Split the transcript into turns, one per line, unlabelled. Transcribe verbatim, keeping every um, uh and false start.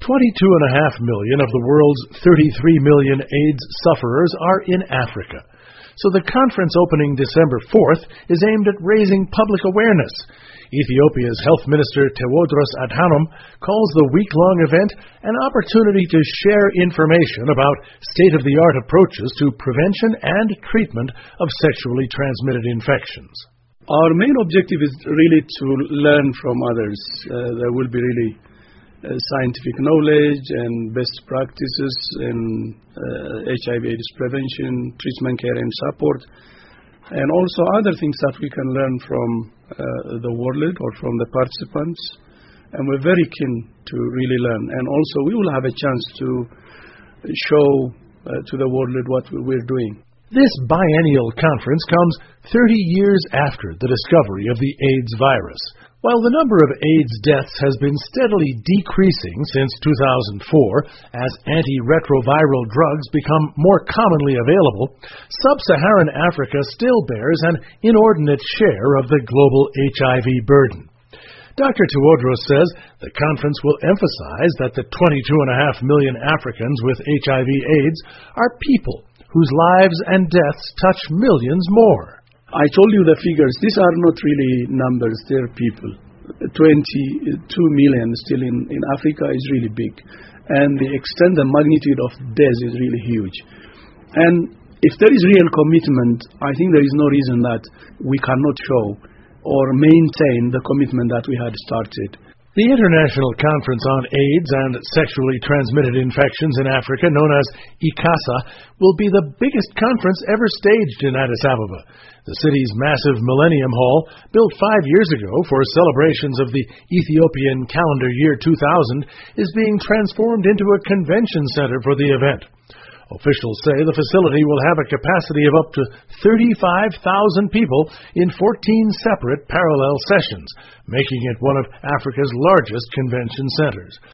twenty-two and a half million of the world's thirty-three million AIDS sufferers are in Africa. So the conference opening December fourth is aimed at raising public awareness. Ethiopia's Health Minister Tewodros Adhanom calls the week-long event an opportunity to share information about state-of-the-art approaches to prevention and treatment of sexually transmitted infections.
Our main objective is really to learn from others. Uh, there will be really uh, scientific knowledge and best practices in uh, H I V AIDS prevention, treatment care and support, and also other things that we can learn from uh, the world or from the participants. And we're very keen to really learn. And also we will have a chance to show uh, to the world what we're doing.
This biennial conference comes thirty years after the discovery of the AIDS virus. While the number of AIDS deaths has been steadily decreasing since two thousand four as antiretroviral drugs become more commonly available, sub-Saharan Africa still bears an inordinate share of the global H I V burden. Doctor Tewodros says the conference will emphasize that the twenty-two and a half million Africans with H I V AIDS are people whose lives and deaths touch millions more.
I told you the figures. These are not really numbers, they're people. twenty-two million still in, in Africa is really big. And the extent, the magnitude of death is really huge. And if there is real commitment, I think there is no reason that we cannot show or maintain the commitment that we had started.
The International Conference on AIDS and Sexually Transmitted Infections in Africa, known as ICASA, will be the biggest conference ever staged in Addis Ababa. The city's massive Millennium Hall, built five years ago for celebrations of the Ethiopian calendar year two thousand, is being transformed into a convention center for the event. Officials say the facility will have a capacity of up to thirty-five thousand people in fourteen separate parallel sessions, making it one of Africa's largest convention centers.